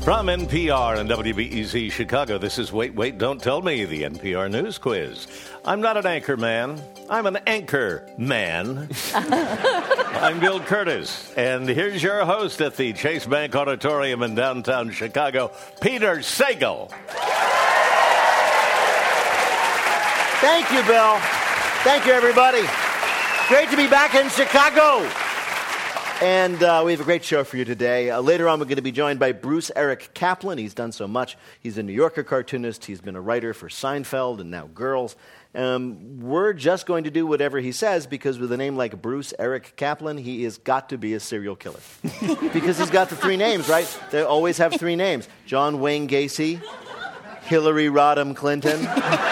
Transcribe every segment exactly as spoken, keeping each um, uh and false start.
From N P R and W B E Z Chicago, this is Wait, Wait, Don't Tell Me, the N P R News Quiz. I'm not an anchor man. I'm an anchor man. I'm Bill Curtis, and here's your host at the Chase Bank Auditorium in downtown Chicago, Peter Sagal. Thank you, Bill. Thank you, everybody. Great to be back in Chicago. And uh, we have a great show for you today. Uh, later on, we're going to be joined by Bruce Eric Kaplan. He's done so much. He's a New Yorker cartoonist. He's been a writer for Seinfeld and now Girls. Um, we're just going to do whatever he says because with a name like Bruce Eric Kaplan, he has got to be a serial killer. Because he's got the three names, right? They always have three names. John Wayne Gacy, Hillary Rodham Clinton.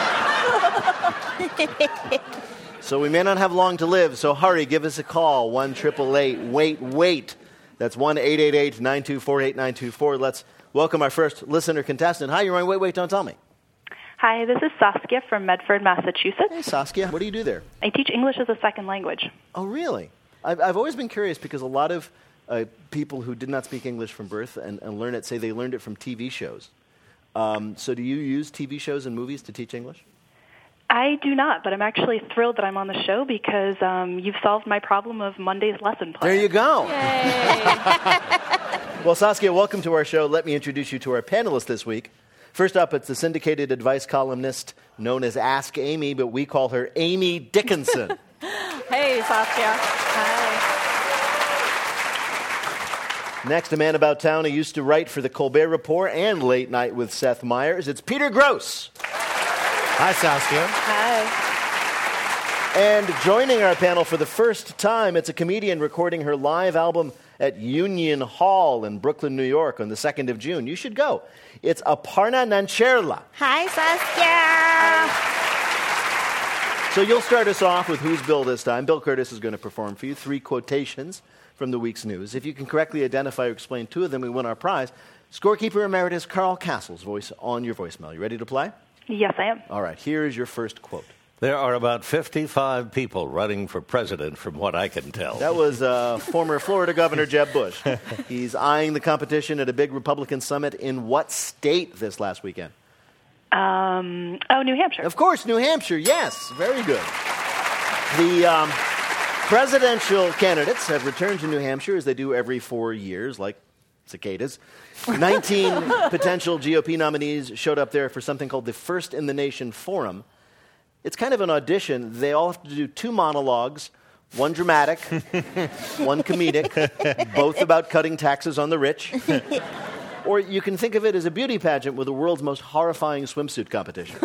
So we may not have long to live, so hurry, give us a call, one eight eight eight, wait, wait. That's one eight eight eight, nine two four, eight nine two four. Let's welcome our first listener contestant. Hi, you're on Wait, Wait, Don't Tell Me. Hi, this is Saskia from Medford, Massachusetts. Hey, Saskia, what do you do there? I teach English as a second language. Oh, really? I've, I've always been curious because a lot of uh, people who did not speak English from birth and, and learn it say they learned it from T V shows. Um, so do you use T V shows and movies to teach English? I do not, but I'm actually thrilled that I'm on the show because um, you've solved my problem of Monday's lesson plan. There you go. Well, Saskia, welcome to our show. Let me introduce you to our panelists this week. First up, it's the syndicated advice columnist known as Ask Amy, but we call her Amy Dickinson. Hey, Saskia. Hi. Next, a man about town who used to write for the Colbert Report and Late Night with Seth Meyers. It's Peter Grosz. Hi, Saskia. Hi. And joining our panel for the first time, it's a comedian recording her live album at Union Hall in Brooklyn, New York on the second of June. You should go. It's Aparna Nancherla. Hi, Saskia. So you'll start us off with Who's Bill this time. Bill Curtis is going to perform for you three quotations from the week's news. If you can correctly identify or explain two of them, we win our prize. Scorekeeper Emeritus Carl Castle's voice on your voicemail. You ready to play? Yes, I am. All right, here is your first quote. There are about fifty-five people running for president, from what I can tell. That was uh, former Florida Governor Jeb Bush. He's eyeing the competition at a big Republican summit in what state this last weekend? Um, oh, New Hampshire. Of course, New Hampshire. Yes, very good. The um, presidential candidates have returned to New Hampshire as they do every four years, like cicadas. nineteen potential G O P nominees showed up there for something called the First in the Nation Forum. It's kind of an audition. They all have to do two monologues, one dramatic, one comedic, both about cutting taxes on the rich. Or you can think of it as a beauty pageant with the world's most horrifying swimsuit competition.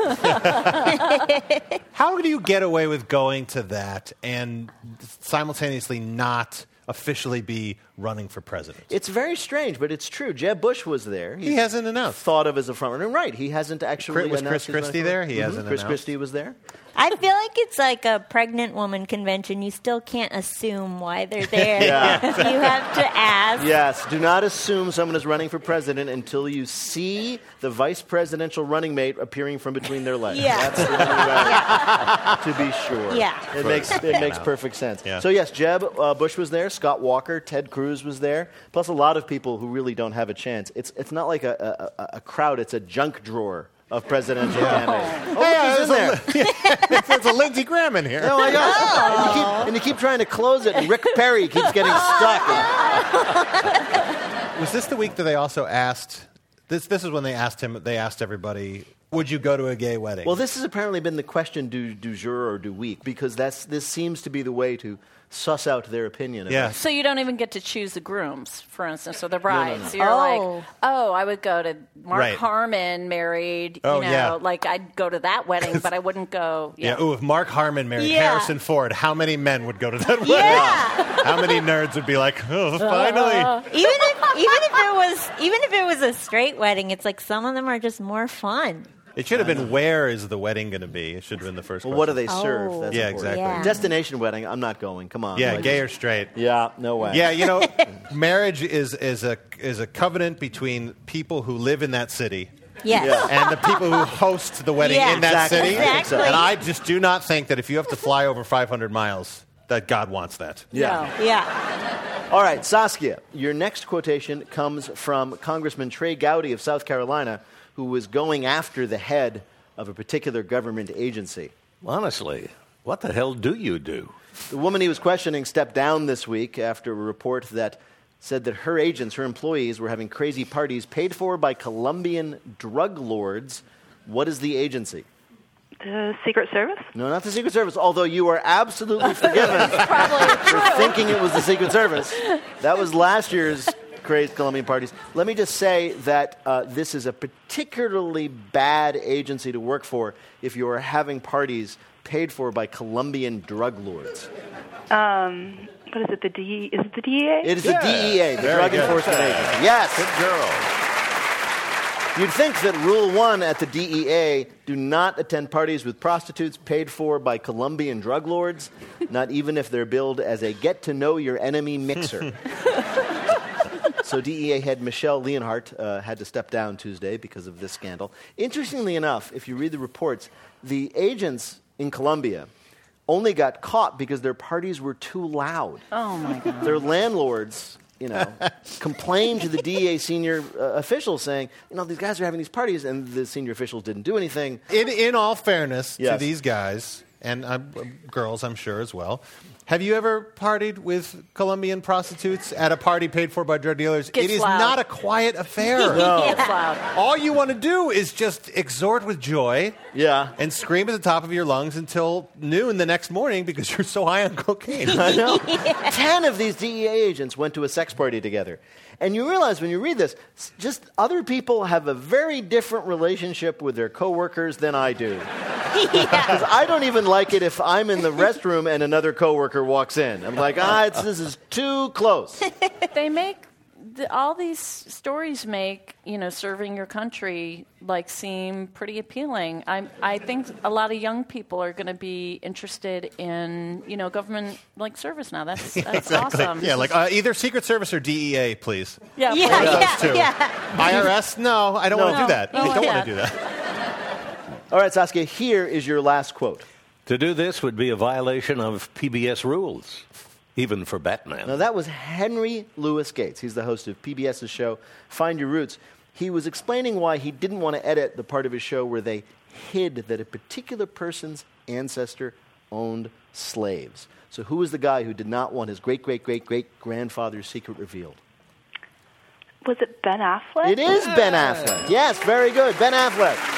How do you get away with going to that and simultaneously not officially be running for president? It's very strange, but it's true. Jeb Bush was there. He's he hasn't announced. Thought of as a frontrunner. Right. He hasn't actually Was announced. Chris Christie there? He mm-hmm. hasn't Chris announced. Christie was there. I feel like it's like a pregnant woman convention. You still can't assume why they're there. Yeah. You have to ask. Yes. Do not assume someone is running for president until you see the vice presidential running mate appearing from between their legs. Yeah. That's the only way Yeah. to be sure. Yeah. It makes it makes perfect sense. Yeah. So yes, Jeb uh, Bush was there. Scott Walker, Ted Cruz was there. Plus a lot of people who really don't have a chance. It's it's not like a a, a crowd. It's a junk drawer of presidential candidates. Oh, Hey, look, he's in there. a, there's a Lindsey Graham in here. Oh my gosh! And, you keep, and you keep trying to close it, and Rick Perry keeps getting stuck. Was this the week that they also asked? This this is when they asked him. They asked everybody, "Would you go to a gay wedding?" Well, this has apparently been the question du, du jour or du week because that's this seems to be the way to suss out their opinion. Of Yeah. it. So you don't even get to choose the grooms, for instance, or the brides. no, no. So you're Oh. like, oh, I would go to Mark Right. Harmon married, you Oh, know, yeah. like I'd go to that wedding, but I wouldn't go. Yeah. Yeah. Ooh, if Mark Harmon married Yeah. Harrison Ford, how many men would go to that wedding? Yeah. How many nerds would be like, oh, finally? Even if even if it was even if it was a straight wedding, it's like some of them are just more fun. It should have been, where is the wedding going to be? It should have been the first Well, question. what do they serve? Oh. That's Yeah, important. exactly. Yeah. Destination wedding. I'm not going. Come on. Yeah, Like- gay or straight. Yeah, no way. Yeah, you know, marriage is, is a is a covenant between people who live in that city Yes. Yeah. and the people who host the wedding Yeah. in that Exactly. city. Exactly. And I just do not think that if you have to fly over five hundred miles, that God wants that. Yeah. Yeah. All right, Saskia, your next quotation comes from Congressman Trey Gowdy of South Carolina, who was going after the head of a particular government agency. Honestly, what the hell do you do? The woman he was questioning stepped down this week after a report that said that her agents, her employees, were having crazy parties paid for by Colombian drug lords. What is the agency? The Secret Service? No, not the Secret Service, although you are absolutely forgiven for thinking it was the Secret Service. That was last year's crazy Colombian parties. Let me just say that uh, this is a particularly bad agency to work for if you are having parties paid for by Colombian drug lords. Um, what is it, the D? Is it the D E A? It is Yeah. the D E A, the Very Drug good. Enforcement Agency. Yes. Good girl. You'd think that rule one at the D E A, do not attend parties with prostitutes paid for by Colombian drug lords, not even if they're billed as a get-to-know-your-enemy mixer. So D E A head Michelle Leonhardt uh, had to step down Tuesday because of this scandal. Interestingly enough, if you read the reports, the agents in Colombia only got caught because their parties were too loud. Oh, my God. Their landlords, you know, complained to the D E A senior uh, officials saying, you know, these guys are having these parties, and the senior officials didn't do anything. In, in all fairness Yes. to these guys, and uh, girls, I'm sure, as well, have you ever partied with Colombian prostitutes at a party paid for by drug dealers? Gets it is loud. not a quiet affair. It's loud. All you want to do is just exhort with joy Yeah. and scream at the top of your lungs until noon the next morning because you're so high on cocaine. I know. Ten of these D E A agents went to a sex party together. And you realize when you read this, s- just other people have a very different relationship with their coworkers than I do. Because I don't even like it if I'm in the restroom and another coworker walks in. I'm like, ah, it's, this is too close. They make the, all these stories make you know serving your country like seem pretty appealing. I I think a lot of young people are going to be interested in you know government like service now. That's that's awesome. Yeah, like uh, either Secret Service or D E A, please. yeah, Yeah, please. yeah, Those two. yeah. I R S? No, I don't No. want to do that. No, I don't yeah. want to do that. All right, Saskia, here is your last quote. To do this would be a violation of P B S rules, even for Batman. Now, that was Henry Louis Gates. He's the host of PBS's show, Find Your Roots. He was explaining why he didn't want to edit the part of his show where they hid that a particular person's ancestor owned slaves. So who was the guy who did not want his great-great-great-great-grandfather's secret revealed? Was it Ben Affleck? It is Ben Affleck. Yes, very good. Ben Affleck.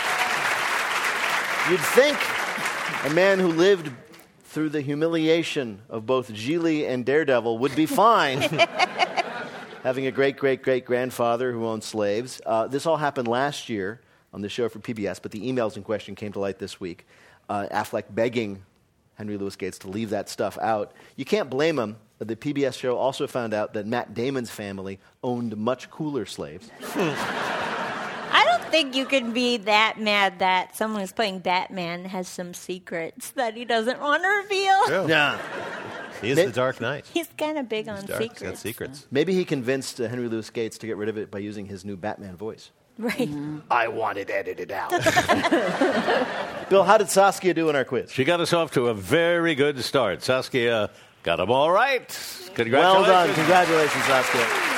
You'd think a man who lived through the humiliation of both Geely and Daredevil would be fine having a great-great-great-grandfather who owned slaves. Uh, this all happened last year on the show for P B S, but the emails in question came to light this week. Uh, Affleck begging Henry Louis Gates to leave that stuff out. You can't blame him. The P B S show also found out that Matt Damon's family owned much cooler slaves. I don't think you can be that mad that someone who's playing Batman has some secrets that he doesn't want to reveal. Yeah. He is They- the Dark Knight. He's kind of big He's on dark. He's secrets. got secrets. Maybe he convinced uh, Henry Louis Gates to get rid of it by using his new Batman voice. Right. I want it edited out. Bill, how did Saskia do in our quiz? She got us off to a very good start. Saskia got them all right. Congratulations. Well done. Congratulations, Saskia.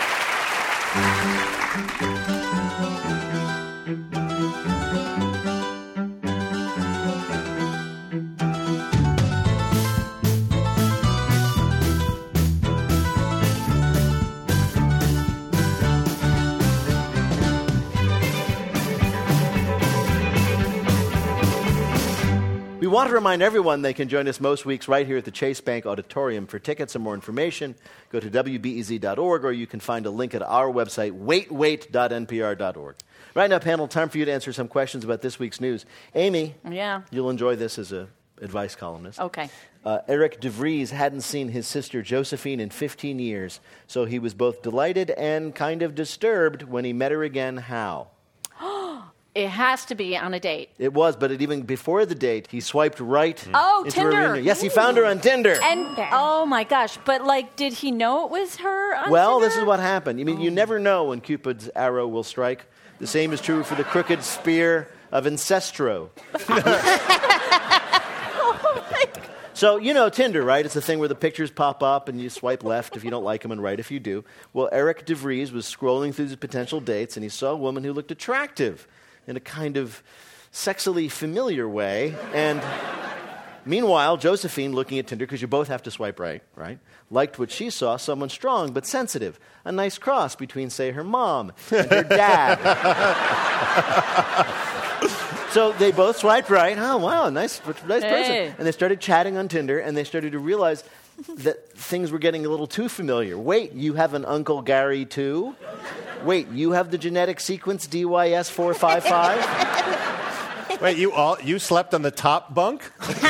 We want to remind everyone they can join us most weeks right here at the Chase Bank Auditorium. For tickets and more information, go to W B E Z dot org, or you can find a link at our website, wait wait dot N P R dot org. Right now, panel, time for you to answer some questions about this week's news. Amy, Yeah. you'll enjoy this as a advice columnist. Okay. Uh, Eric DeVries hadn't seen his sister Josephine in fifteen years, so he was both delighted and kind of disturbed when he met her again. How? It has to be on a date. It was, but it, even before the date, he swiped right Oh, into her Tinder. reunion. Yes, he found her on Tinder. And Okay. oh my gosh! But like, did he know it was her? On well, Tinder? this is what happened. I mean, you never know when Cupid's arrow will strike. The same is true for the crooked spear of Ancestro. So So, you know Tinder, right? It's the thing where the pictures pop up and you swipe left if you don't like them and right if you do. Well, Eric DeVries was scrolling through his potential dates and he saw a woman who looked attractive in a kind of sexily familiar way. And meanwhile, Josephine, looking at Tinder, because you both have to swipe right, right, liked what she saw, someone strong but sensitive. A nice cross between, say, her mom and her dad. So they both swiped right. Oh, wow, nice, nice Hey. person. And they started chatting on Tinder, and they started to realize that things were getting a little too familiar. Wait, you have an Uncle Gary, too? Wait, you have the genetic sequence D Y S four five five? Wait, you all you slept on the top bunk?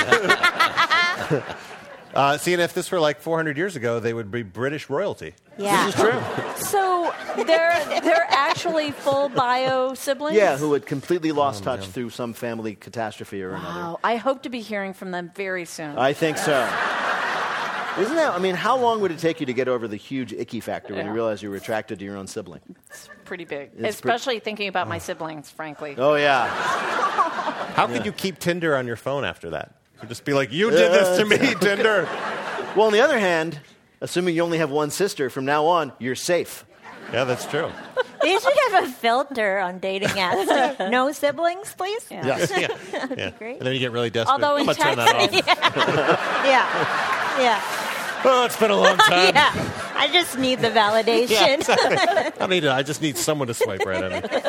uh, see, and if this were like four hundred years ago, they would be British royalty. Yeah. This is true. So they're they're actually full bio siblings? Yeah, who had completely lost touch through some family catastrophe or another. Wow. I hope to be hearing from them very soon. I think so. Isn't that, I mean, how long would it take you to get over the huge icky factor when you Yeah. realize you were attracted to your own sibling? It's pretty big. It's Especially thinking about my siblings, frankly. Oh, yeah. How could you keep Tinder on your phone after that? You'd just be like, you did this to me, Tinder. Well, on the other hand, assuming you only have one sister, from now on, you're safe. Yeah, that's true. You should have a filter on dating apps. No siblings, please? Yeah. Yes, yeah. That'd yeah. be great. And then you get really desperate. Although I'm in going to turn that off. Yeah. Yeah. Oh, it's been a long time. Yeah. I just need the validation. I don't need it. I just need someone to swipe right at me.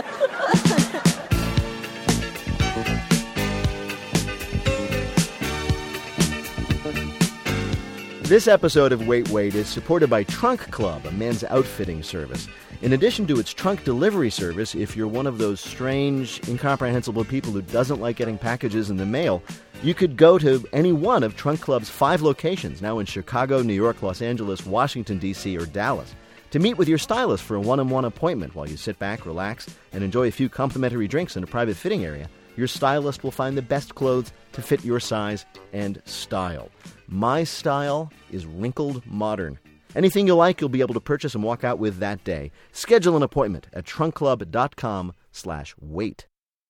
This episode of Wait, Wait is supported by Trunk Club, a men's outfitting service. In addition to its trunk delivery service, if you're one of those strange, incomprehensible people who doesn't like getting packages in the mail, you could go to any one of Trunk Club's five locations, now in Chicago, New York, Los Angeles, Washington, D C, or Dallas, to meet with your stylist for a one-on-one appointment while you sit back, relax, and enjoy a few complimentary drinks in a private fitting area. Your stylist will find the best clothes to fit your size and style. My style is wrinkled modern. Anything you like, you'll be able to purchase and walk out with that day. Schedule an appointment at trunkclub.com slash wait.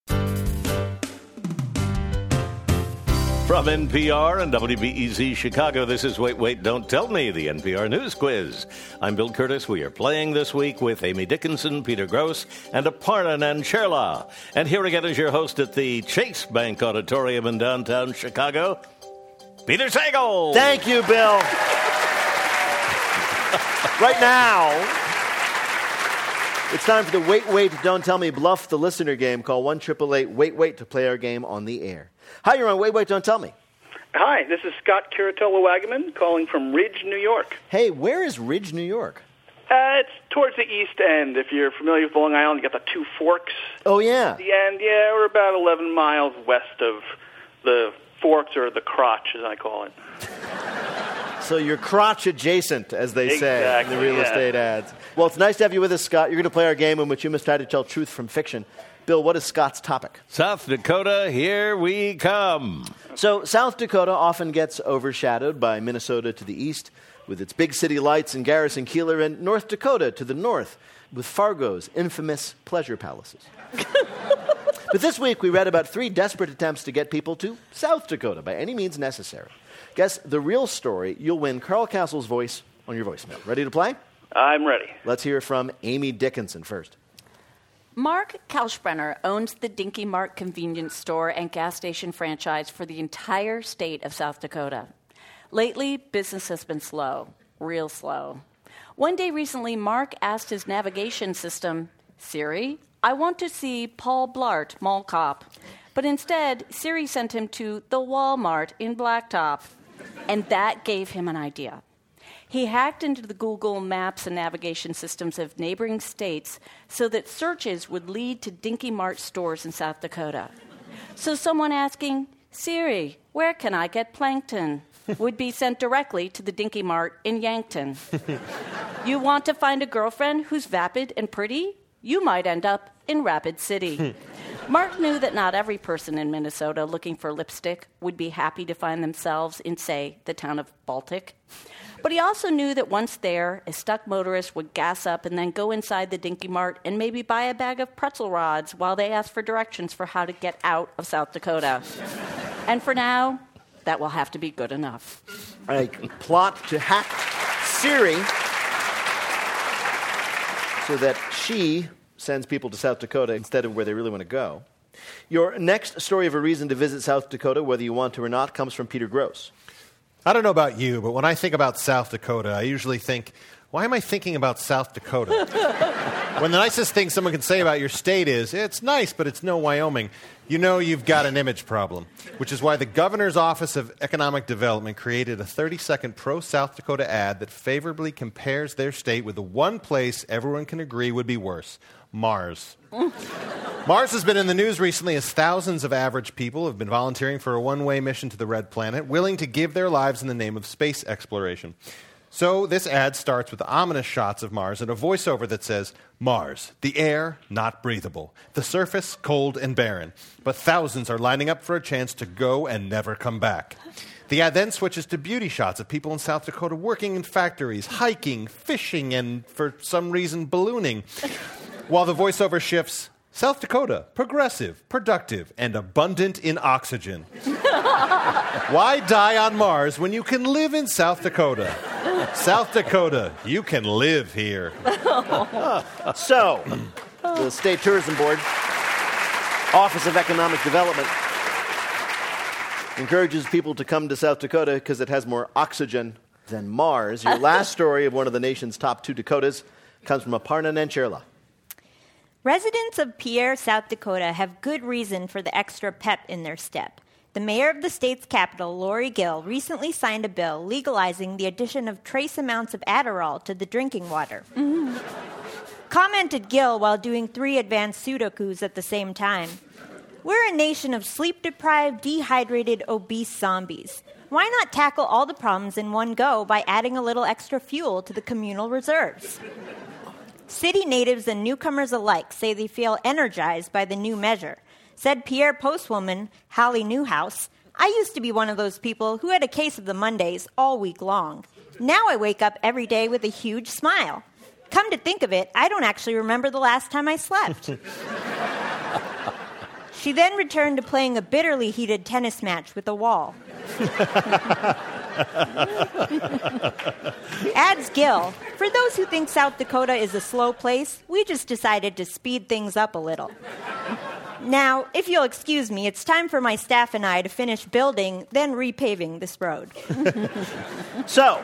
From N P R and W B E Z Chicago, this is Wait, Wait, Don't Tell Me, the N P R News Quiz. I'm Bill Curtis. We are playing this week with Amy Dickinson, Peter Gross, and Aparna Nancherla. And here again is your host at the Chase Bank Auditorium in downtown Chicago, Peter Sagal. Thank you, Bill. Right now, it's time for the Wait, Wait, Don't Tell Me Bluff the Listener game. Call one eight eight eight wait wait to play our game on the air. Hi, you're on Wait, Wait, Don't Tell Me. Hi, this is Scott Curatolo-Wagaman calling from Ridge, New York. Hey, where is Ridge, New York? Uh, it's towards the east end. If you're familiar with Long Island, you got the two forks. Oh, yeah. The end, yeah, we're about eleven miles west of the forks, or the crotch, as I call it. So you're crotch adjacent, as they say Exactly, in the real yeah. estate ads. Well, it's nice to have you with us, Scott. You're going to play our game in which you must try to tell truth from fiction. Bill, what is Scott's topic? South Dakota, here we come. So South Dakota often gets overshadowed by Minnesota to the east, with its big city lights and Garrison Keillor, and North Dakota to the north, with Fargo's infamous pleasure palaces. But this week we read about three desperate attempts to get people to South Dakota by any means necessary. Guess the real story, you'll win Carl Castle's voice on your voicemail. Ready to play? I'm ready. Let's hear from Amy Dickinson first. Mark Kalschbrenner owns the Dinky Mart convenience store and gas station franchise for the entire state of South Dakota. Lately, business has been slow, real slow. One day recently, Mark asked his navigation system, Siri, I want to see Paul Blart, Mall Cop. But instead, Siri sent him to the Walmart in Blacktop. And that gave him an idea. He hacked into the Google Maps and navigation systems of neighboring states so that searches would lead to Dinky Mart stores in South Dakota. So someone asking, Siri, where can I get plankton? Would be sent directly to the Dinky Mart in Yankton. You want to find a girlfriend who's vapid and pretty? You might end up in Rapid City. Mark knew that not every person in Minnesota looking for lipstick would be happy to find themselves in, say, the town of Baltic. But he also knew that once there, a stuck motorist would gas up and then go inside the Dinky Mart and maybe buy a bag of pretzel rods while they asked for directions for how to get out of South Dakota. And for now, that will have to be good enough. A plot to hack Siri so that she sends people to South Dakota instead of where they really want to go. Your next story of a reason to visit South Dakota, whether you want to or not, comes from Peter Gross. I don't know about you, but when I think about South Dakota, I usually think, why am I thinking about South Dakota? When the nicest thing someone can say about your state is, it's nice, but it's no Wyoming, you know you've got an image problem, which is why the Governor's Office of Economic Development created a thirty-second pro-South Dakota ad that favorably compares their state with the one place everyone can agree would be worse, Mars. Mars has been in the news recently as thousands of average people have been volunteering for a one-way mission to the Red Planet, willing to give their lives in the name of space exploration. So this ad starts with ominous shots of Mars and a voiceover that says, Mars, the air, not breathable. The surface, cold and barren. But thousands are lining up for a chance to go and never come back. The ad then switches to beauty shots of people in South Dakota working in factories, hiking, fishing, and for some reason ballooning. While the voiceover shifts, South Dakota, progressive, productive, and abundant in oxygen. Why die on Mars when you can live in South Dakota? South Dakota, you can live here. So, the State Tourism Board, Office of Economic Development, encourages people to come to South Dakota because it has more oxygen than Mars. Your last story of one of the nation's top two Dakotas comes from Aparna Nancherla. Residents of Pierre, South Dakota have good reason for the extra pep in their step. The mayor of the state's capital, Lori Gill, recently signed a bill legalizing the addition of trace amounts of Adderall to the drinking water. Mm-hmm. Commented Gill while doing three advanced Sudokus at the same time. We're a nation of sleep-deprived, dehydrated, obese zombies. Why not tackle all the problems in one go by adding a little extra fuel to the communal reserves? City natives and newcomers alike say they feel energized by the new measure. Said Pierre postwoman Hallie Newhouse, I used to be one of those people who had a case of the Mondays all week long. Now I wake up every day with a huge smile. Come to think of it, I don't actually remember the last time I slept. She then returned to playing a bitterly heated tennis match with a wall. Adds Gill, for those who think South Dakota is a slow place, we just decided to speed things up a little. Now, if you'll excuse me, it's time for my staff and I to finish building, then repaving this road. So,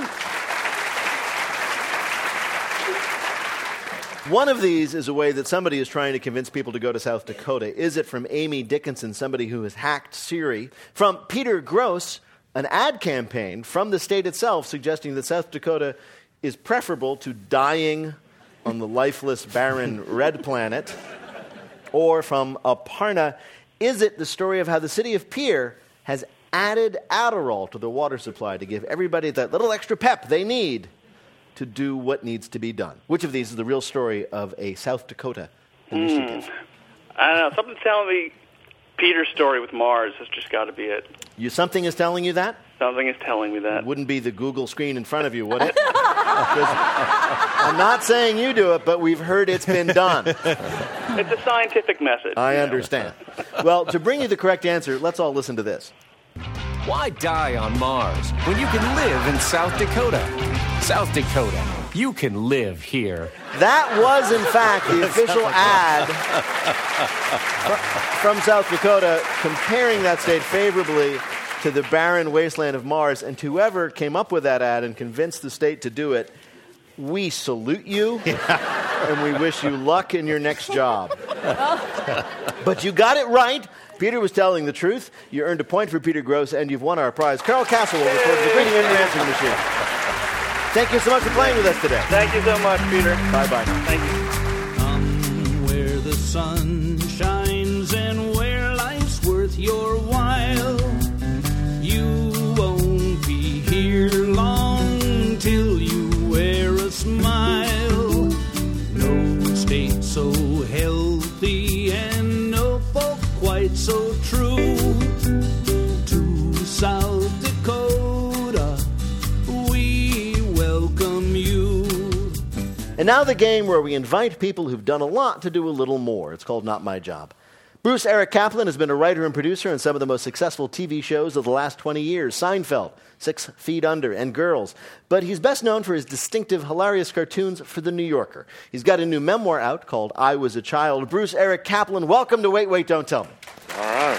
one of these is a way that somebody is trying to convince people to go to South Dakota. Is it from Amy Dickinson, somebody who has hacked Siri? From Peter Gross, an ad campaign from the state itself suggesting that South Dakota is preferable to dying on the lifeless, barren red planet. Or from Aparna, is it the story of how the city of Pierre has added Adderall to the water supply to give everybody that little extra pep they need to do what needs to be done? Which of these is the real story of a South Dakota initiative? Mm, I don't know. Something's telling me Peter's story with Mars has just got to be it. You, something is telling you that? Something is telling me that. It wouldn't be the Google screen in front of you, would it? I'm not saying you do it, but we've heard it's been done. It's a scientific message. I understand. Well, to bring you the correct answer, let's all listen to this. Why die on Mars when you can live in South Dakota? South Dakota, you can live here. That was, in fact, the official ad from South Dakota comparing that state favorably to the barren wasteland of Mars. And to whoever came up with that ad and convinced the state to do it, we salute you, and we wish you luck in your next job. But you got it right. Peter was telling the truth. You earned a point for Peter Gross, and you've won our prize. Carol Castle will record the Greeting in your answering machine. Thank you so much for playing with us today. Thank you so much, Peter. Bye-bye. Thank you. Come where the sun shines and where life's worth your while. You won't be here long till you wear a smile. No state so healthy and no folk quite so true. To South Dakota, we welcome you. And now the game where we invite people who've done a lot to do a little more. It's called Not My Job. Bruce Eric Kaplan has been a writer and producer on some of the most successful T V shows of the last twenty years, Seinfeld, Six Feet Under, and Girls. But he's best known for his distinctive, hilarious cartoons for The New Yorker. He's got a new memoir out called I Was a Child. Bruce Eric Kaplan, welcome to Wait, Wait, Don't Tell Me. All right.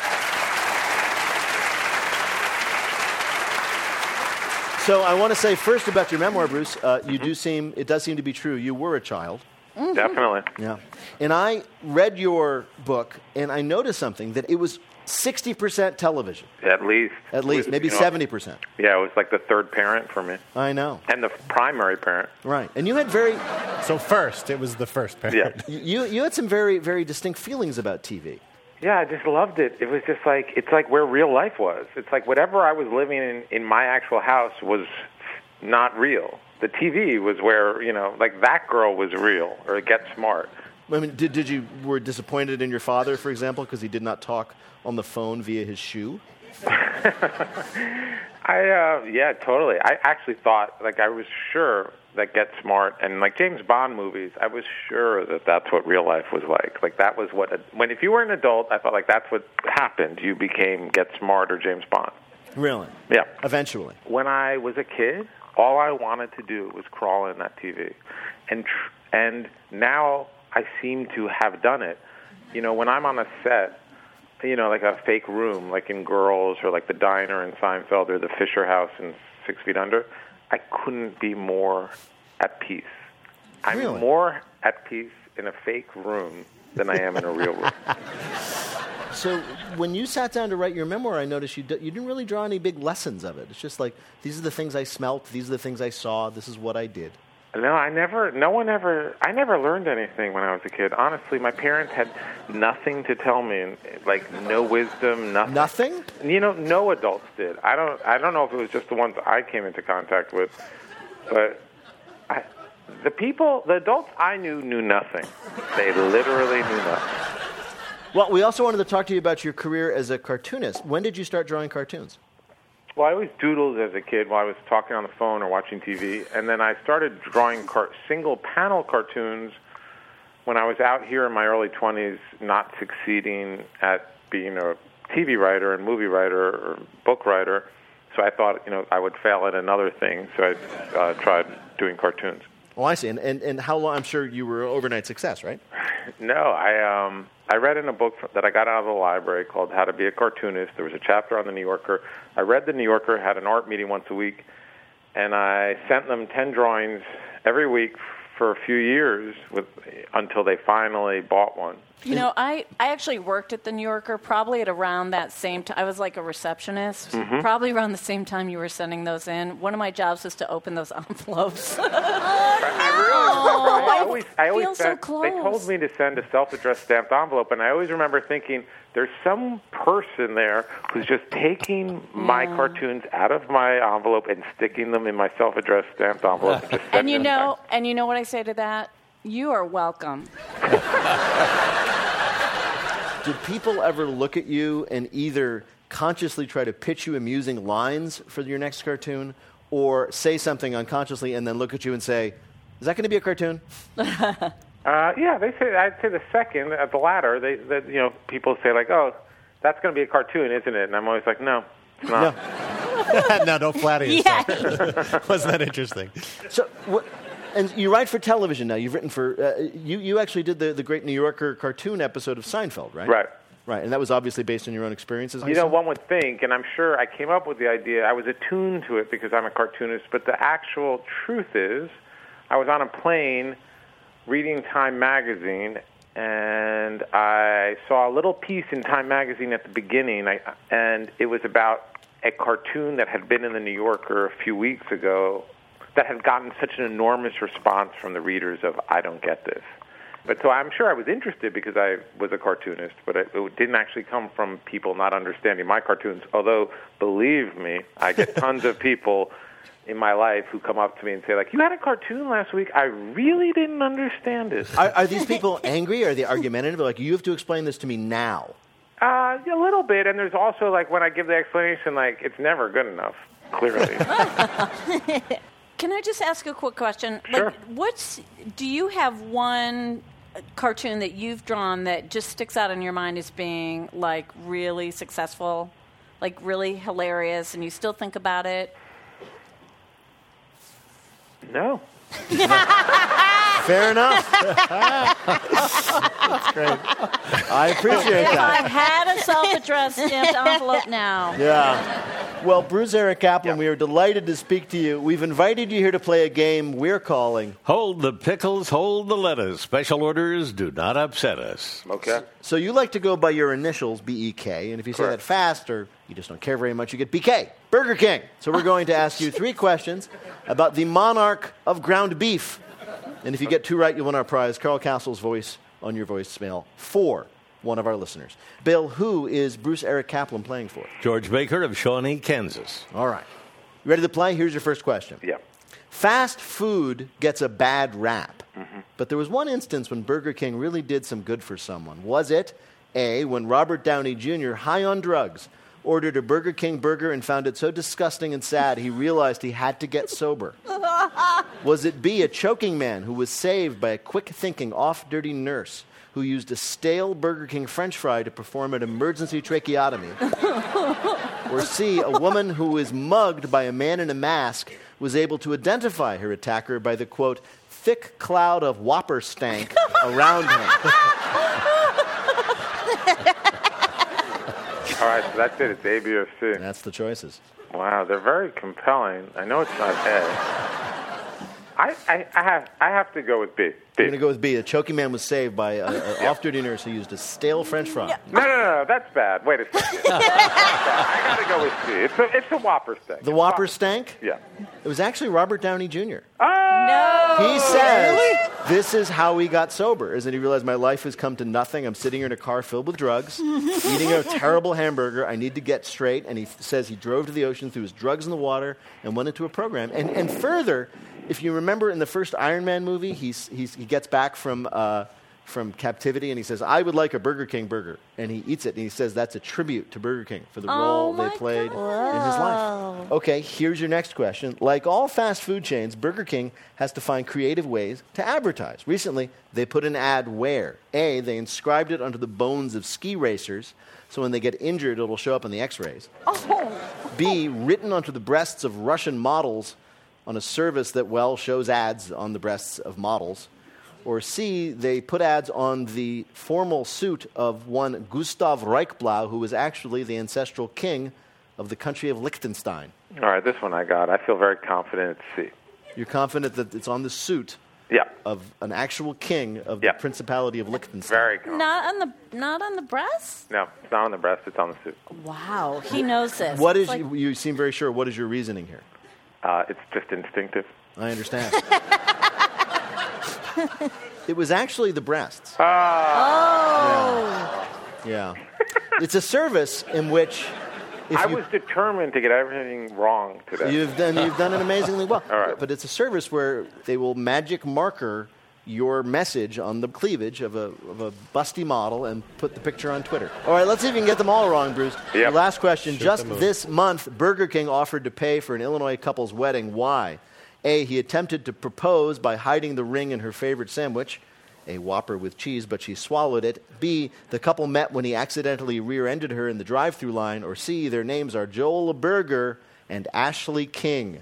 So I want to say first about your memoir, Bruce. Uh, you do seem, it does seem to be true, you were a child. Mm-hmm. Definitely. Yeah. And I read your book, and I noticed something, that it was sixty percent television. At least. At least, maybe you know, seventy percent. Yeah, it was like the third parent for me. I know. And the primary parent. Right. And you had very... So first, it was the first parent. Yeah. You, you had some very, very distinct feelings about T V. Yeah, I just loved it. It was just like, it's like where real life was. It's like whatever I was living in, in my actual house was not real. The T V was where, you know, like That Girl was real, or Get Smart. I mean, did, did you, were disappointed in your father, for example, because he did not talk on the phone via his shoe? I, uh, yeah, totally. I actually thought, like, I was sure that Get Smart and, like, James Bond movies, I was sure that that's what real life was like. Like, that was what, a, when, if you were an adult, I felt like that's what happened. You became Get Smart or James Bond. Really? Yeah. Eventually. When I was a kid, all I wanted to do was crawl in that T V. And tr- and now I seem to have done it. You know, when I'm on a set, you know, like a fake room, like in Girls or like the diner in Seinfeld or the Fisher House in Six Feet Under, I couldn't be more at peace. I'm Really? more at peace in a fake room than I am in a real room. So when you sat down to write your memoir, I noticed you, d- you didn't really draw any big lessons of it. It's just like, these are the things I smelt, these are the things I saw, this is what I did. No, I never, no one ever, I never learned anything when I was a kid. Honestly, my parents had nothing to tell me, like no wisdom, nothing. Nothing? You know, no adults did. I don't, I don't know if it was just the ones I came into contact with, but I, the people, the adults I knew knew nothing. They literally knew nothing. Well, we also wanted to talk to you about your career as a cartoonist. When did you start drawing cartoons? Well, I always doodled as a kid while I was talking on the phone or watching T V, and then I started drawing car- single-panel cartoons when I was out here in my early twenties, not succeeding at being a T V writer and movie writer or book writer. So I thought, you know, I would fail at another thing, so I uh, tried doing cartoons. Oh, I see. And, and, and how long? I'm sure you were an overnight success, right? No, I um I read in a book that I got out of the library called How to Be a Cartoonist. There was a chapter on the New Yorker. I read the New Yorker, had an art meeting once a week, and I sent them ten drawings every week for a few years with until they finally bought one. You know, I, I actually worked at the New Yorker probably at around that same time. I was like a receptionist, Mhm. probably around the same time you were sending those in. One of my jobs was to open those envelopes. I really, I always, I always feel so sent, close. They told me to send a self-addressed stamped envelope, and I always remember thinking, there's some person there who's just taking my cartoons out of my envelope and sticking them in my self-addressed stamped envelope. And, just And you sending them know, and you know what I say to that? You are welcome. Did people ever look at you and either consciously try to pitch you amusing lines for your next cartoon, or say something unconsciously and then look at you and say, is that going to be a cartoon? Uh, yeah, they say. I'd say the second, at the latter. They, that you know, people say like, "Oh, that's going to be a cartoon, isn't it?" And I'm always like, "No, it's not." No, no don't flatter yourself. Wasn't that interesting? So, what, and you write for television now. You've written for uh, you. You actually did the the great New Yorker cartoon episode of Seinfeld, right? Right. Right, and that was obviously based on your own experiences. I You know, assume? one would think, and I'm sure I came up with the idea. I was attuned to it because I'm a cartoonist. But the actual truth is, I was on a plane reading Time magazine, and I saw a little piece in Time magazine at the beginning, I, and it was about a cartoon that had been in the New Yorker a few weeks ago that had gotten such an enormous response from the readers of I Don't Get This. But so I'm sure I was interested because I was a cartoonist, but it, it didn't actually come from people not understanding my cartoons, although, believe me, I get tons of people in my life who come up to me and say, like, you had a cartoon last week. I really didn't understand it. Are, are these people angry? Are they argumentative? Like, you have to explain this to me now. Uh, a little bit, and there's also, like, when I give the explanation, like, it's never good enough, clearly. Can I just ask a quick question? Sure. Like, what's do you have one cartoon that you've drawn that just sticks out in your mind as being like really successful, like really hilarious, and you still think about it? No. Fair enough. That's great. I appreciate If that. I had a self-addressed stamped envelope now. Yeah. Well, Bruce Eric Kaplan, we are delighted to speak to you. We've invited you here to play a game we're calling Hold the pickles, hold the lettuce. Special orders do not upset us. Okay. So you like to go by your initials, B E K, and if you say Correct. that fast or you just don't care very much, you get B K, Burger King. So we're going to ask you three questions about the monarch of ground beef. And if you get two right, you'll win our prize, Carl Castle's voice on your voicemail for one of our listeners. Bill, who is Bruce Eric Kaplan playing for? George Baker of Shawnee, Kansas. All right. You ready to play? Here's your first question. Yeah. Fast food gets a bad rap. Mm-hmm. But there was one instance when Burger King really did some good for someone. Was it A, when Robert Downey Junior, high on drugs, ordered a Burger King burger and found it so disgusting and sad he realized he had to get sober? Was it B, a choking man who was saved by a quick-thinking, off-duty nurse who used a stale Burger King French fry to perform an emergency tracheotomy? Or C, a woman who was mugged by a man in a mask was able to identify her attacker by the, quote, thick cloud of whopper stank around him? All right, so that's it. It's A, B, or C. That's the choices. Wow, they're very compelling. I know it's not A. I, I, I have I have to go with B. B. I'm going to go with B. A choking man was saved by an off-duty nurse who used a stale French fry. No, no, no, no, that's bad. Wait a second. I got to go with C. It's a, it's a Whopper stank. The Whopper stank? Yeah. It was actually Robert Downey Junior No. He says, this is how he got sober, is that he realized my life has come to nothing. I'm sitting here in a car filled with drugs, eating a terrible hamburger. I need to get straight. And he f- says he drove to the ocean, threw his drugs in the water, and went into a program. And, and further, if you remember in the first Iron Man movie, he's, he's, he gets back from, uh, from captivity, and he says, I would like a Burger King burger. And he eats it, and he says that's a tribute to Burger King for the Oh, role they my played God. in his life. Okay, here's your next question. Like all fast food chains, Burger King has to find creative ways to advertise. Recently, they put an ad where, A, they inscribed it onto the bones of ski racers, so when they get injured, it'll show up on the x-rays. Oh. B, written onto the breasts of Russian models on a service that, well, shows ads on the breasts of models. Or C, they put ads on the formal suit of one Gustav Reichblau, who was actually the ancestral king of the country of Liechtenstein. All right, this one I got. I feel very confident it's C. You're confident that it's on the suit Yeah. of an actual king of Yeah. the Principality of Liechtenstein? Very confident. Not on the not on the breast? No, it's not on the breast. It's on the suit. Wow, he knows this. What It's is, like- you, you seem very sure. What is your reasoning here? Uh, it's just instinctive. I understand. It was actually the breasts. Ah. Oh. Yeah. It's a service in which if I you, was determined to get everything wrong today. you've done you've done it amazingly well. All right. But it's a service where they will magic marker your message on the cleavage of a of a busty model and put the picture on Twitter. All right, let's see if you can get them all wrong, Bruce. Yep. Your last question. Shoot Just them up. this month, Burger King offered to pay for an Illinois couple's wedding. Why? A, he attempted to propose by hiding the ring in her favorite sandwich, a Whopper with cheese, but she swallowed it. B, the couple met when he accidentally rear-ended her in the drive-thru line. Or C, their names are Joel Burger and Ashley King.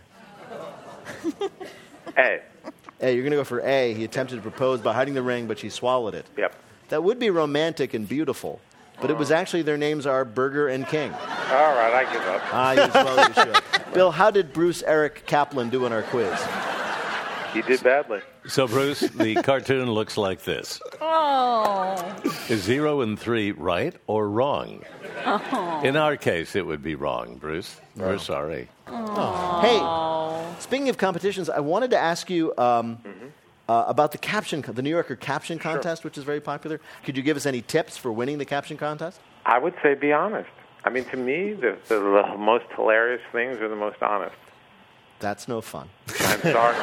A. A, you're going to go for A. He attempted to propose by hiding the ring, but she swallowed it. Yep. That would be romantic and beautiful, but it was actually their names are Burger and King. All right, I give up. Ah, as well you should. Bill, how did Bruce Eric Kaplan do in our quiz? He did badly. So, Bruce, the cartoon looks like this. Oh. Is zero and three right or wrong? Oh. In our case, it would be wrong, Bruce. We're sorry. Hey, speaking of competitions, I wanted to ask you um, uh, about the caption, the New Yorker caption contest, which is very popular. Could you give us any tips for winning the caption contest? I would say be honest. I mean, to me, the, the, the most hilarious things are the most honest. That's no fun. I'm sorry.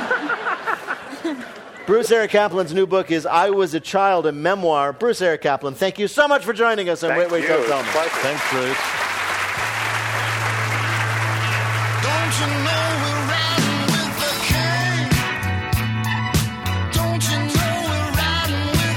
Bruce Eric Kaplan's new book is I Was a Child, a memoir. Bruce Eric Kaplan, thank you so much for joining us on Thank Wait, Wait, you. Don't It's Tell a Me. pleasure. Thanks, Bruce. Don't you know we're riding with the king? Don't you know we're riding with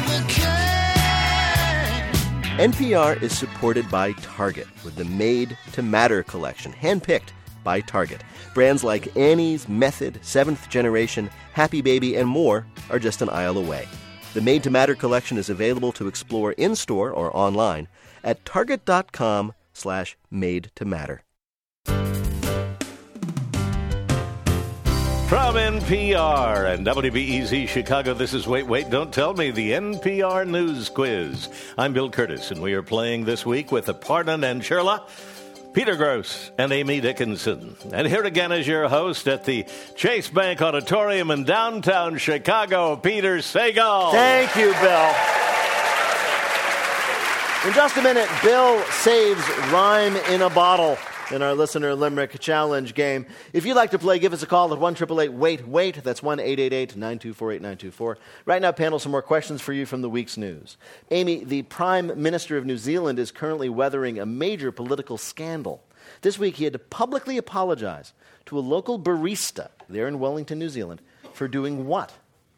N P R is supported by Target with the Made to Matter collection, handpicked by Target. Brands like Annie's, Method, Seventh Generation, Happy Baby, and more are just an aisle away. The Made to Matter collection is available to explore in-store or online at target.com slash made to matter. From N P R and W B E Z Chicago, this is Wait, Wait, Don't Tell Me, the N P R News Quiz. I'm Bill Curtis, and we are playing this week with Aparna Nancherla, Peter Gross, and Amy Dickinson. And here again is your host at the Chase Bank Auditorium in downtown Chicago, Peter Sagal. Thank you, Bill. In just a minute, Bill saves Rhyme in a Bottle in our Listener Limerick Challenge game. If you'd like to play, give us a call at one eight eight eight wait wait. That's one eight eight eight nine two four eight nine two four. Right now, panel, some more questions for you from the week's news. Amy, the Prime Minister of New Zealand is currently weathering a major political scandal. This week, he had to publicly apologize to a local barista there in Wellington, New Zealand, for doing what?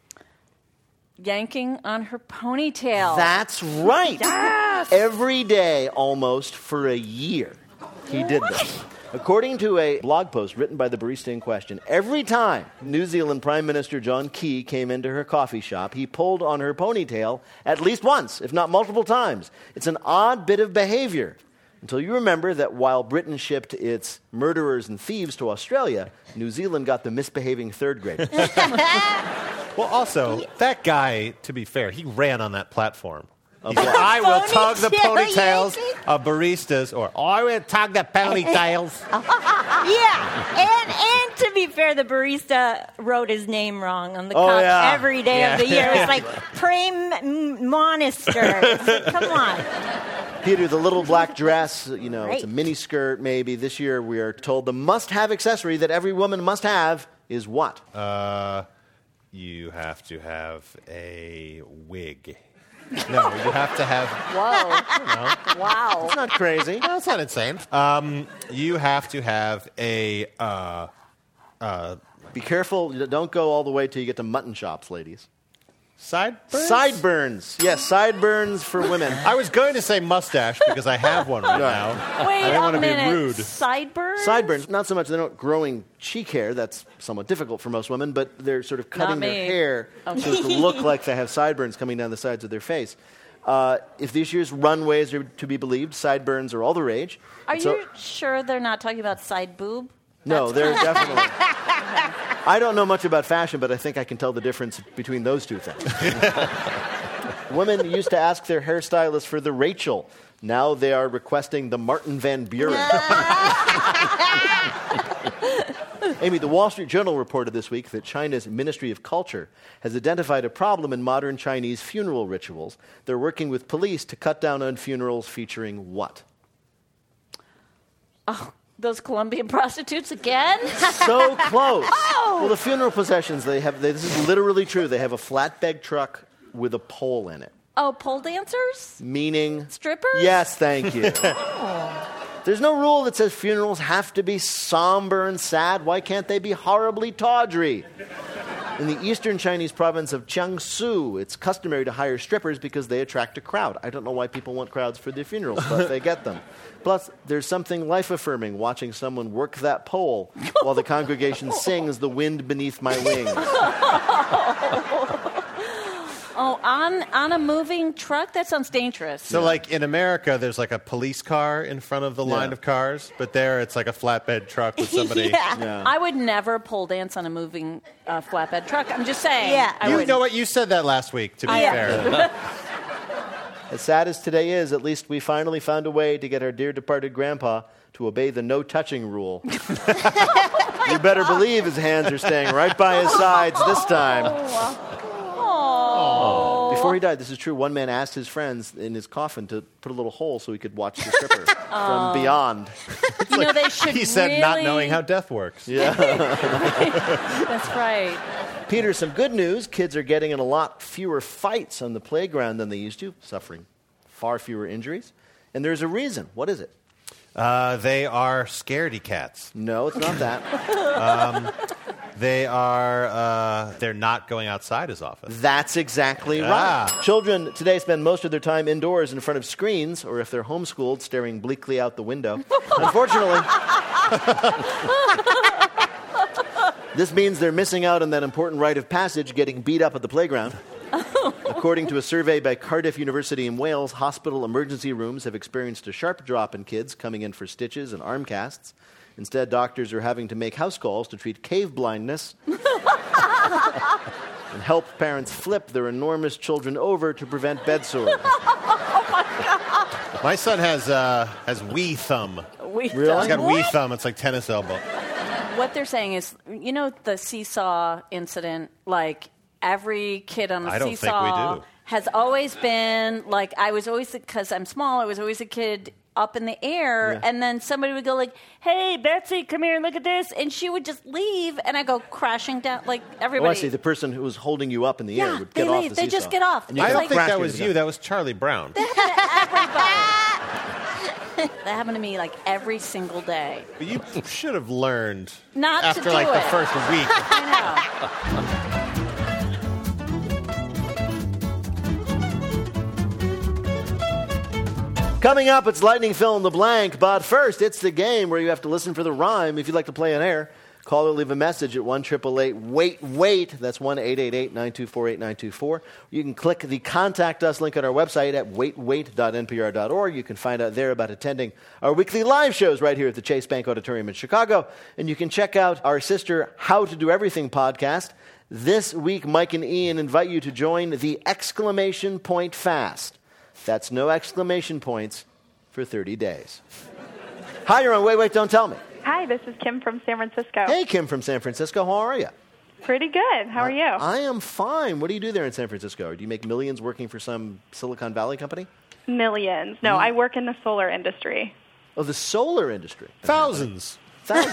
Yanking on her ponytail. That's right. Yes! Every day, almost, for a year. He did this. According to a blog post written by the barista in question, every time New Zealand Prime Minister John Key came into her coffee shop, he pulled on her ponytail at least once, if not multiple times. It's an odd bit of behavior, until you remember that while Britain shipped its murderers and thieves to Australia, New Zealand got the misbehaving third graders. Well, also, that guy, to be fair, he ran on that platform. Of He said, what? I will tug the Ponytail ponytails of baristas, or I will tug the ponytails. Yeah, and and to be fair, the barista wrote his name wrong on the Oh, cup yeah. every day Yeah. of the year. It's like Prime Monster. It's like, come on. Peter, the little black dress, you know, it's a Right. mini skirt maybe. This year we are told the must-have accessory that every woman must have is what? Uh, you have to have a wig. No, you have to have... Whoa. Wow. It's not crazy. No, it's not insane. Um, you have to have a... Uh, uh, Be careful. Don't go all the way till you get to mutton chops, ladies. sideburns? Sideburns. Yes, sideburns for women. I was going to say mustache because I have one right now. Wait I didn't a want to be minute. rude. Sideburns? Sideburns, not so much, they're not growing cheek hair. That's somewhat difficult for most women, but they're sort of cutting their me. hair Okay. so to look like they have sideburns coming down the sides of their face. Uh, if this year's runways are to be believed, sideburns are all the rage. Are And so- you sure they're not talking about side boob? No, they're definitely... I don't know much about fashion, but I think I can tell the difference between those two things. Women used to ask their hairstylist for the Rachel. Now they are requesting the Martin Van Buren. Amy, the Wall Street Journal reported this week that China's Ministry of Culture has identified a problem in modern Chinese funeral rituals. They're working with police to cut down on funerals featuring what? Oh, those Colombian prostitutes again? So close. Oh! Well, the funeral processions, they have, they, this is literally true. They have a flatbed truck with a pole in it. Oh, pole dancers? Meaning? Strippers? Yes, thank you. There's no rule that says funerals have to be somber and sad. Why can't they be horribly tawdry? In the eastern Chinese province of Jiangsu, it's customary to hire strippers because they attract a crowd. I don't know why people want crowds for their funerals, but they get them. Plus, there's something life-affirming watching someone work that pole while the congregation sings "The Wind Beneath My Wings." Oh, on on a moving truck? That sounds dangerous. So, like, in America, there's, like, a police car in front of the line Yeah. of cars, but there it's like a flatbed truck with somebody... yeah. Yeah. I would never pole dance on a moving uh, flatbed truck. I'm just saying. Yeah. I You wouldn't. know what? You said that last week, to be Yeah. fair. As sad as today is, at least we finally found a way to get our dear departed grandpa to obey the no-touching rule. You better believe his hands are staying right by his sides this time. Oh. Before he died, this is true, one man asked his friends in his coffin to put a little hole so he could watch the stripper from beyond. You know, they should He said really... not knowing how death works. Yeah. That's right. Peter, some good news. Kids are getting in a lot fewer fights on the playground than they used to, suffering far fewer injuries. And there's a reason. What is it? Uh, they are scaredy cats. No, it's not that. They are, uh, they're not going outside as often. That's exactly Ah. right. Children today spend most of their time indoors in front of screens, or if they're homeschooled, staring bleakly out the window. Unfortunately, this means they're missing out on that important rite of passage, getting beat up at the playground. According to a survey by Cardiff University in Wales, hospital emergency rooms have experienced a sharp drop in kids coming in for stitches and arm casts. Instead, doctors are having to make house calls to treat cave blindness and help parents flip their enormous children over to prevent bed sores. My son has uh, has wee thumb. Wee Really? thumb. He's got What? wee thumb. It's like tennis elbow. What they're saying is, you know, the seesaw incident, like every kid on the I don't think we seesaw do. has always been like, I was always, because I'm small, I was always a kid up in the air, Yeah. and then somebody would go like, hey, Betsy, come here and look at this, and she would just leave, and I go crashing down, like everybody. Oh, I see. The person who was holding you up in the Yeah, air would they get off leave. the They seesaw. just get off. And you I could don't think crash that into was the you. guy. That was Charlie Brown. That happened to me like every single day. But you should have learned Not to after do like the it. first week. I Coming up, it's Lightning Fill in the Blank. But first, it's the game where you have to listen for the rhyme. If you'd like to play on air, call or leave a message at one eight eight eight wait wait. That's one eight eight eight nine two four eight nine two four. You can click the Contact Us link on our website at wait wait dot n p r dot org. You can find out there about attending our weekly live shows right here at the Chase Bank Auditorium in Chicago. And you can check out our sister How to Do Everything podcast. This week, Mike and Ian invite you to join the exclamation point fast. That's no exclamation points for thirty days. Hi, you're on Wait, Wait, Don't Tell Me. Hi, this is Kim from San Francisco. Hey, Kim from San Francisco. How are you? Pretty good. How are you? I am fine. What do you do there in San Francisco? Do you make millions working for some Silicon Valley company? Millions. No, I work in the solar industry. Oh, the solar industry. Thousands. Thousands.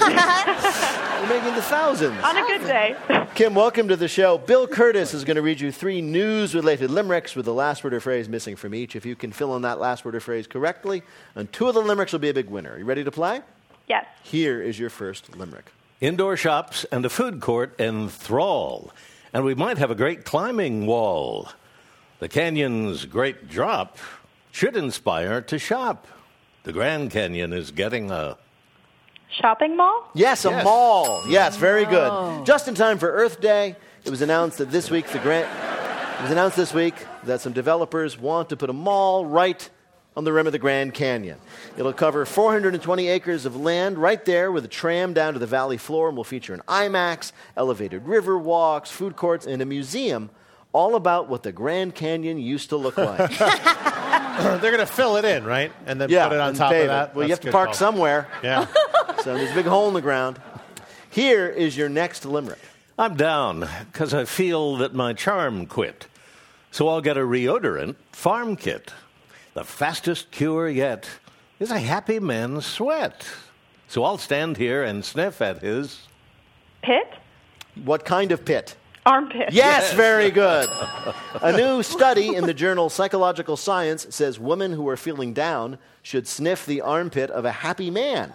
You're making the thousands. On a good day. Kim, welcome to the show. Bill Curtis is going to read you three news-related limericks with the last word or phrase missing from each. If you can fill in that last word or phrase correctly, and two of the limericks will be a big winner. Are you ready to play? Yes. Here is your first limerick. Indoor shops and a food court enthrall, and we might have a great climbing wall. The canyon's great drop should inspire to shop. The Grand Canyon is getting a... Shopping mall? Yes, a Yes. mall. Yes, very good. Just in time for Earth Day, it was announced that this week the grant it was announced this week that some developers want to put a mall right on the rim of the Grand Canyon. It'll cover four hundred twenty acres of land right there with a tram down to the valley floor, and will feature an IMAX, elevated river walks, food courts, and a museum all about what the Grand Canyon used to look like. They're going to fill it in, right? And then Yeah, put it on and top pave of that. it. Well, you That's have to good park call. somewhere. Yeah. So there's a big hole in the ground. Here is your next limerick. I'm down because I feel that my charm quit. So I'll get a reodorant farm kit. The fastest cure yet is a happy man's sweat. So I'll stand here and sniff at his... Pit? What kind of pit? Armpit. Yes, very good. A new study in the journal Psychological Science says women who are feeling down should sniff the armpit of a happy man.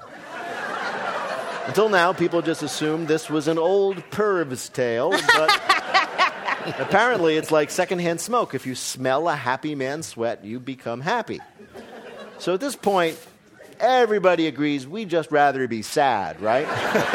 Until now, people just assumed this was an old perv's tale, but apparently it's like secondhand smoke. If you smell a happy man's sweat, you become happy. So at this point, everybody agrees we'd just rather be sad, right?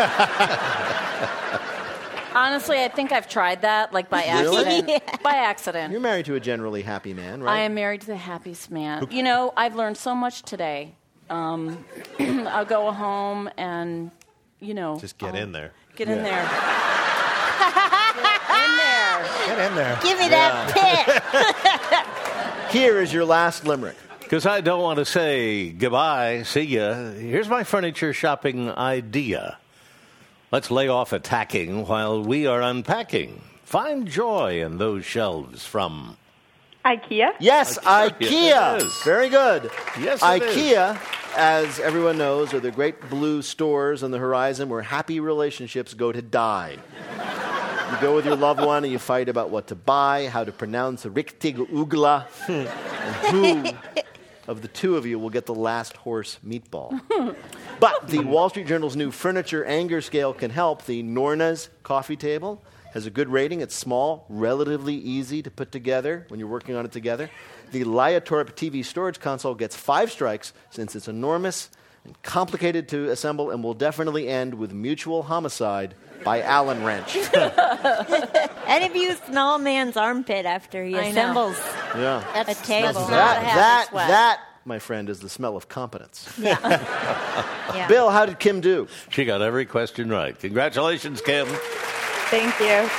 Honestly, I think I've tried that, like by Really? accident. Yeah. By accident. You're married to a generally happy man, right? I am married to the happiest man. You know, I've learned so much today. Um, I'll go home and, you know, Just get I'll in there. Get in Yeah. there. Get in there. Get in there. Give me that pit. Here is your last limerick. Because I don't want to say goodbye, see ya. Here's my furniture shopping idea. Let's lay off attacking while we are unpacking. Find joy in those shelves from... IKEA? Yes, IKEA. IKEA. Yes, it is. Very good. Yes, it IKEA, as everyone knows, are the great blue stores on the horizon where happy relationships go to die. You go with your loved one and you fight about what to buy, how to pronounce richtig ugla, and who of the two of you will get the last horse meatball. But the Wall Street Journal's new furniture anger scale can help. The Norna's coffee table has a good rating. It's small, relatively easy to put together when you're working on it together. The Liatorp T V storage console gets five strikes since it's enormous and complicated to assemble and will definitely end with mutual homicide by Allen wrench. And if you smell a man's armpit after he I know. assembles Yeah. a table. That's not That, a half that, sweat. that, my friend, is the smell of competence. Yeah. Yeah. Bill, how did Kim do? She got every question right. Congratulations, Kim. Thank you.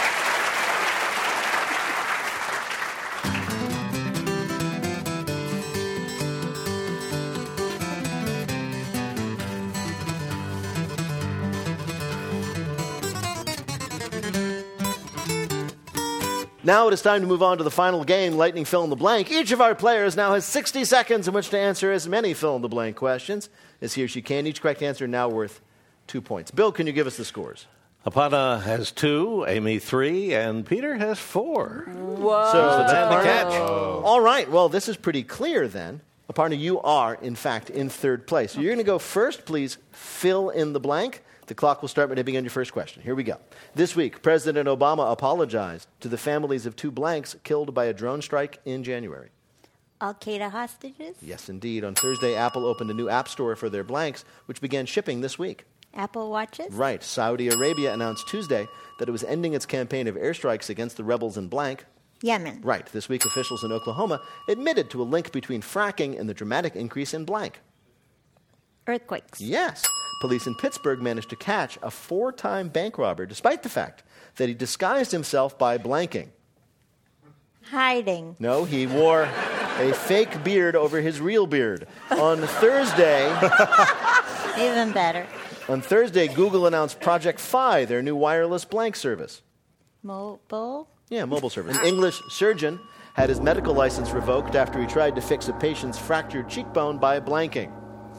Now it is time to move on to the final game, Lightning Fill in the Blank. Each of our players now has sixty seconds in which to answer as many fill in the blank questions as he or she can. Each correct answer now worth two points. Bill, can you give us the scores? Apana has two, Amy three, and Peter has four. Whoa. So, the man to Aparna- catch. All right, well, this is pretty clear then. Aparna, you are, in fact, in third place. So you're going to go first. Please fill in the blank. The clock will start when you begin your first question. Here we go. This week, President Obama apologized to the families of two blanks killed by a drone strike in January. Al-Qaeda hostages? Yes, indeed. On Thursday, Apple opened a new app store for their blanks, which began shipping this week. Apple Watches? Right. Saudi Arabia announced Tuesday that it was ending its campaign of airstrikes against the rebels in blank. Yemen. Right. This week, officials in Oklahoma admitted to a link between fracking and the dramatic increase in blank. Earthquakes. Yes. Police in Pittsburgh managed to catch a four-time bank robber despite the fact that he disguised himself by blanking. Hiding. No, he wore a fake beard over his real beard. On Thursday, Even better. on Thursday, Google announced Project Fi, their new wireless blank service. Mobile? Yeah, mobile service. An English surgeon had his medical license revoked after he tried to fix a patient's fractured cheekbone by blanking.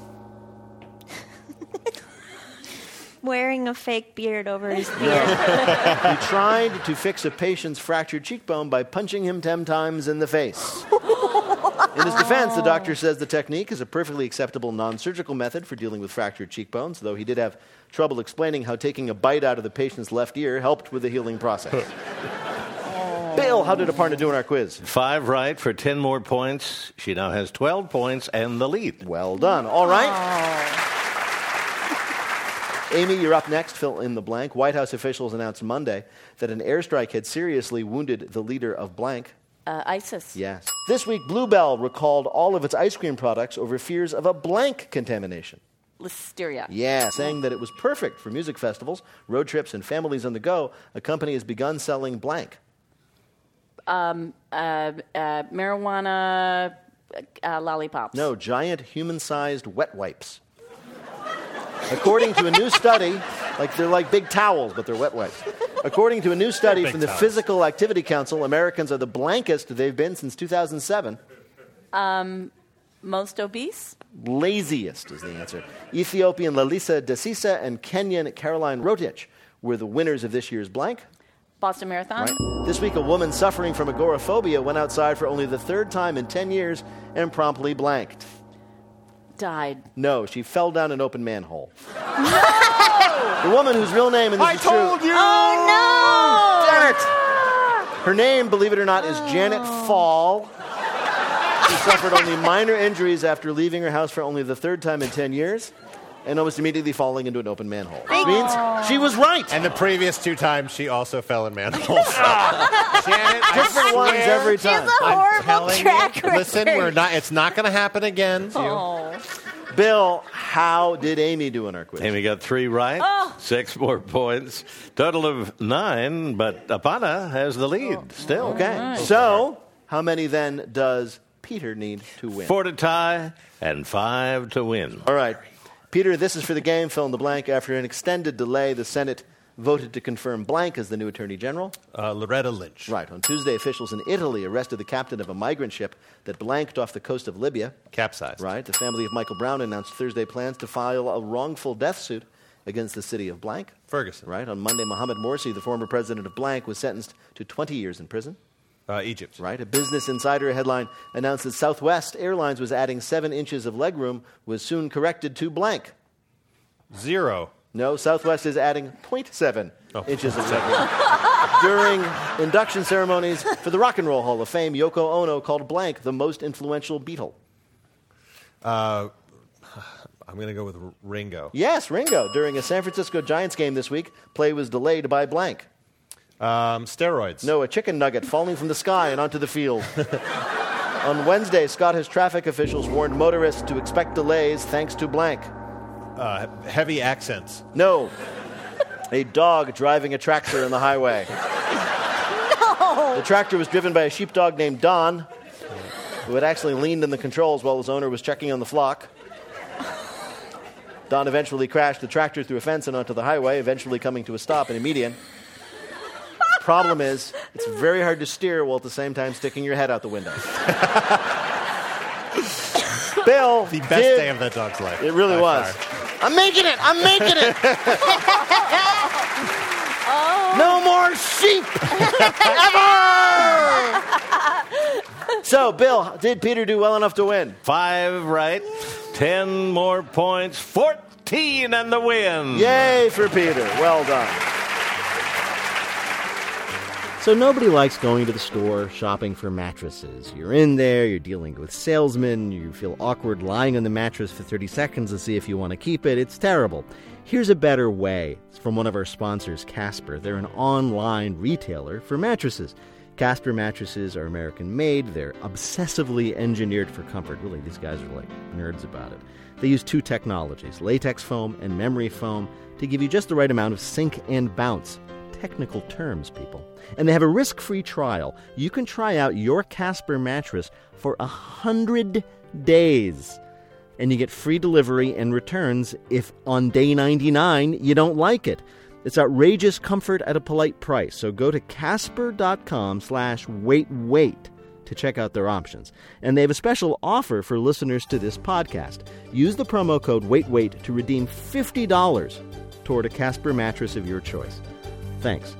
Wearing a fake beard over his beard. He tried to fix a patient's fractured cheekbone by punching him ten times in the face. In his defense, the doctor says the technique is a perfectly acceptable non-surgical method for dealing with fractured cheekbones, though he did have trouble explaining how taking a bite out of the patient's left ear helped with the healing process. Bill, how did Aparna do in our quiz? Five right for ten more points. She now has twelve points and the lead. Well done. All right. Amy, you're up next. Fill in the blank. White House officials announced Monday that an airstrike had seriously wounded the leader of blank. Uh, ISIS. Yes. This week, Bluebell recalled all of its ice cream products over fears of a blank contamination. Listeria. Yeah, saying that it was perfect for music festivals, road trips, and families on the go. A company has begun selling blank. Um, uh, uh, marijuana uh, lollipops. No, giant human-sized wet wipes. According to a new study, like they're like big towels, but they're wet wipes. According to a new study Big from the towels. Physical Activity Council, Americans are the blankest they've been since two thousand seven. Um, most obese? Laziest is the answer. Ethiopian Lalisa Desisa and Kenyan Caroline Rotich were the winners of this year's blank. Boston Marathon? Right. This week, a woman suffering from agoraphobia went outside for only the third time in ten years and promptly blanked. Died. No, she fell down an open manhole. No! The woman whose real name, and this I is told true. you! Oh, no! Damn it! Her name, believe it or not, is Janet Fall. She suffered only minor injuries after leaving her house for only the third time in ten years and almost immediately falling into an open manhole. Which means she was right. And the previous two times, she also fell in manholes. Janet, Different I ones swear, every She has time. a I'm horrible telling track you. record. Listen, we're not. It's not going to happen again. Oh. Bill, how did Amy do in our quiz? Amy got three right, Oh. six more points, total of nine, but Apana has the lead still. Okay. So, how many then does Peter need to win? Four to tie and five to win. All right. Peter, this is for the game. Fill in the blank. After an extended delay, the Senate voted to confirm blank as the new Attorney General. Uh, Loretta Lynch. Right. On Tuesday, officials in Italy arrested the captain of a migrant ship that blanked off the coast of Libya. Capsized. Right. The family of Michael Brown announced Thursday plans to file a wrongful death suit against the city of blank. Ferguson. Right. On Monday, Mohamed Morsi, the former president of blank, was sentenced to twenty years in prison. Uh, Egypt. Right. A Business Insider headline announced that Southwest Airlines was adding seven inches of legroom, was soon corrected to blank. Zero. No, Southwest is adding zero point seven Oh. inches of legroom. During induction ceremonies for the Rock and Roll Hall of Fame, Yoko Ono called blank the most influential Beatle. Uh, I'm going to go with R- Ringo. Yes, Ringo. During a San Francisco Giants game this week, play was delayed by blank. Um, steroids. No, a chicken nugget falling from the sky and onto the field. On Wednesday, Scottish traffic officials warned motorists to expect delays thanks to blank. Uh, heavy accents. No, a dog driving a tractor on the highway. No! The tractor was driven by a sheepdog named Don, who had actually leaned in the controls while his owner was checking on the flock. Don eventually crashed the tractor through a fence and onto the highway, eventually coming to a stop in a median. Problem is, it's very hard to steer while at the same time sticking your head out the window. Bill, The best did, day of that dog's life. It really by was. far. I'm making it. I'm making it. Oh. No more sheep ever. So, Bill, did Peter do well enough to win? Five right, ten more points, fourteen and the win. Yay for Peter. Well done. So nobody likes going to the store shopping for mattresses. You're in there, you're dealing with salesmen, you feel awkward lying on the mattress for thirty seconds to see if you want to keep it. It's terrible. Here's a better way. It's from one of our sponsors, Casper. They're an online retailer for mattresses. Casper mattresses are American-made. They're obsessively engineered for comfort. Really, these guys are like nerds about it. They use two technologies, latex foam and memory foam, to give you just the right amount of sink and bounce. Technical terms, people. And they have a risk-free trial. You can try out your Casper mattress for one hundred days. And you get free delivery and returns if on day ninety-nine you don't like it. It's outrageous comfort at a polite price. So go to casper.com slash wait wait to check out their options. And they have a special offer for listeners to this podcast. Use the promo code wait wait to redeem fifty dollars toward a Casper mattress of your choice. Thanks.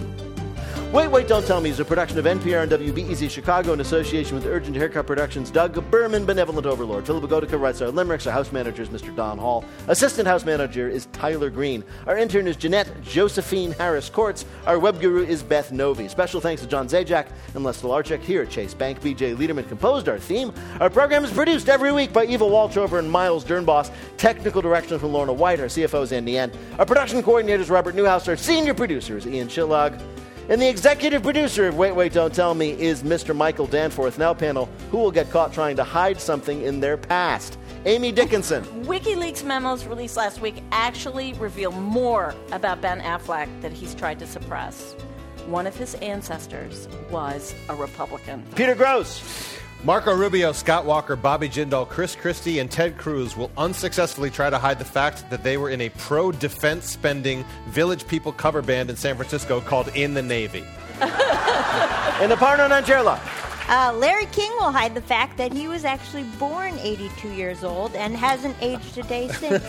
Wait, Wait, Don't Tell Me is a production of N P R and W B E Z Chicago in association with Urgent Haircut Productions. Doug Berman, Benevolent Overlord. Philip Agotica writes our limericks. Our house manager is Mister Don Hall. Assistant house manager is Tyler Green. Our intern is Jeanette Josephine Harris Courts. Our web guru is Beth Novi. Special thanks to John Zajac and Les Delarczyk here at Chase Bank. B J Liederman composed our theme. Our program is produced every week by Eva Walchover and Miles Dernboss. Technical direction from Lorna White. Our C F O is Andy Yen. Our production coordinator is Robert Newhouse. Our senior producer is Ian Chillog. And the executive producer of Wait, Wait, Don't Tell Me is Mister Michael Danforth. Now, panel, who will get caught trying to hide something in their past? Amy Dickinson. WikiLeaks memos released last week actually reveal more about Ben Affleck that he's tried to suppress. One of his ancestors was a Republican. Peter Grosz. Marco Rubio, Scott Walker, Bobby Jindal, Chris Christie, and Ted Cruz will unsuccessfully try to hide the fact that they were in a pro-defense spending Village People cover band in San Francisco called In the Navy. And Aparna Nancherla. Uh, Larry King will hide the fact that he was actually born eighty-two years old and hasn't aged a day since.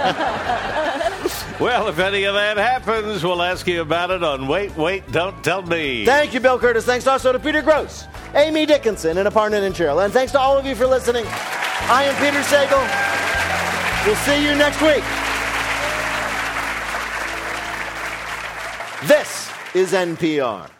Well, if any of that happens, we'll ask you about it on Wait, Wait, Don't Tell Me. Thank you, Bill Curtis. Thanks also to Peter Grosz, Amy Dickinson, and Aparna Nancherla. And thanks to all of you for listening. I am Peter Sagal. We'll see you next week. This is N P R.